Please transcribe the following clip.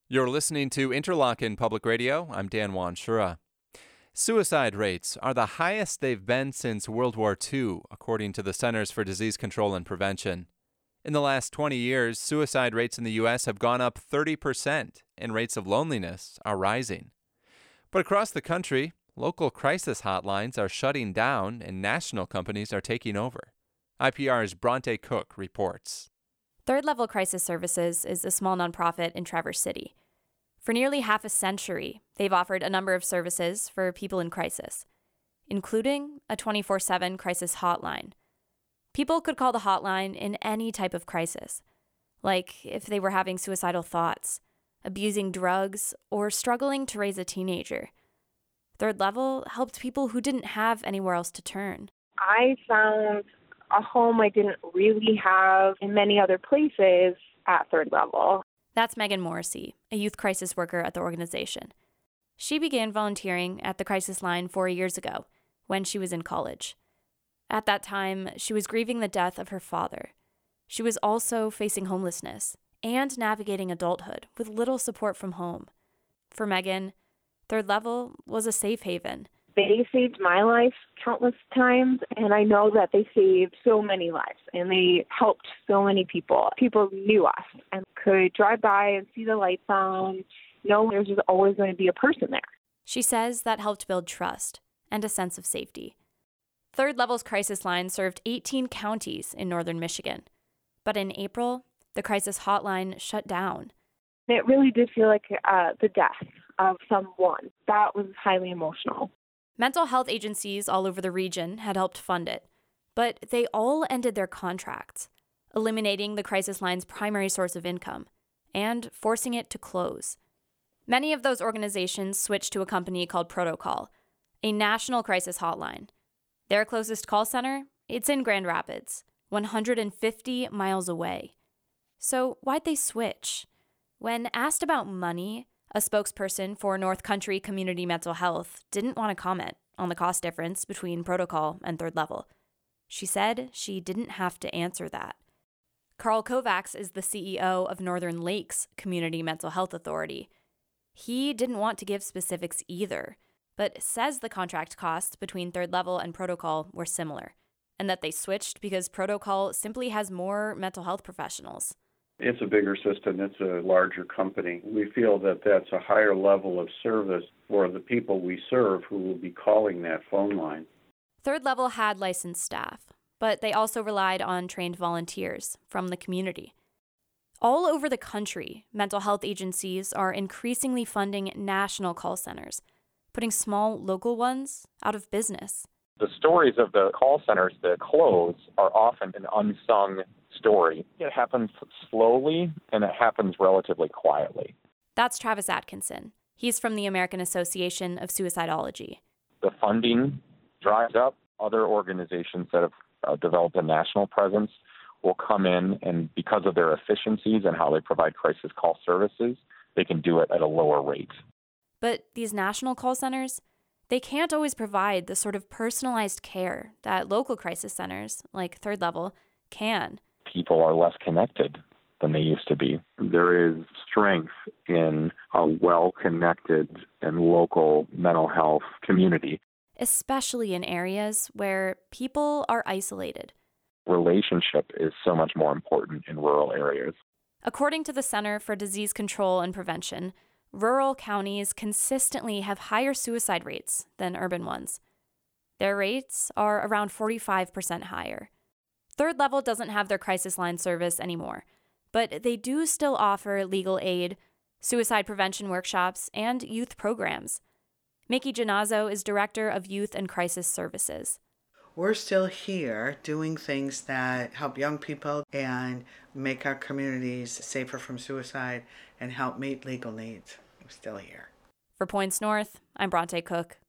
You're listening to Interlochen Public Radio. I'm Dan Wanshura. Suicide rates are the highest they've been since World War II, according to the Centers for Disease Control and Prevention. In the last 20 years, suicide rates in the U.S. have gone up 30%, and rates of loneliness are rising. But across the country, local crisis hotlines are shutting down and national companies are taking over. IPR's Bronte Cook reports. Third Level Crisis Services is a small nonprofit in Traverse City. For nearly half a century, they've offered a number of services for people in crisis, including a 24/7 crisis hotline. People could call the hotline in any type of crisis, like if they were having suicidal thoughts, abusing drugs, or struggling to raise a teenager. Third Level helped people who didn't have anywhere else to turn. I found a home I didn't really have in many other places at Third Level. That's Megan Morrissey, a youth crisis worker at the organization. She began volunteering at the crisis line 4 years ago, when she was in college. At that time, she was grieving the death of her father. She was also facing homelessness and navigating adulthood with little support from home. For Megan, Third Level was a safe haven. They saved my life countless times, and I know that they saved so many lives, and they helped so many people. People knew us and could drive by and see the lights on, know there's just always going to be a person there. She says that helped build trust and a sense of safety. Third Level's crisis line served 18 counties in northern Michigan. But in April, the crisis hotline shut down. It really did feel like the death of someone. That was highly emotional. Mental health agencies all over the region had helped fund it, but they all ended their contracts, eliminating the crisis line's primary source of income and forcing it to close. Many of those organizations switched to a company called Protocol, a national crisis hotline. Their closest call center, it's in Grand Rapids, 150 miles away. So why'd they switch? When asked about money, a spokesperson for North Country Community Mental Health didn't want to comment on the cost difference between Protocol and Third Level. She said she didn't have to answer that. Carl Kovacs is the CEO of Northern Lakes Community Mental Health Authority. He didn't want to give specifics either, but says the contract costs between Third Level and Protocol were similar, and that they switched because Protocol simply has more mental health professionals. It's a bigger system. It's a larger company. We feel that that's a higher level of service for the people we serve who will be calling that phone line. Third Level had licensed staff, but they also relied on trained volunteers from the community. All over the country, mental health agencies are increasingly funding national call centers, putting small local ones out of business. The stories of the call centers that close are often an unsung story. It happens slowly, and it happens relatively quietly. That's Travis Atkinson. He's from the American Association of Suicidology. The funding dries up. Other organizations that have developed a national presence will come in, and because of their efficiencies and how they provide crisis call services, they can do it at a lower rate. But these national call centers, they can't always provide the sort of personalized care that local crisis centers, like Third Level, can. People are less connected than they used to be. There is strength in a well-connected and local mental health community. Especially in areas where people are isolated. Relationship is so much more important in rural areas. According to the Center for Disease Control and Prevention, rural counties consistently have higher suicide rates than urban ones. Their rates are around 45% higher. Third Level doesn't have their crisis line service anymore, but they do still offer legal aid, suicide prevention workshops, and youth programs. Mickey Genazzo is Director of Youth and Crisis Services. We're still here doing things that help young people and make our communities safer from suicide and help meet legal needs. We're still here. For Points North, I'm Bronte Cook.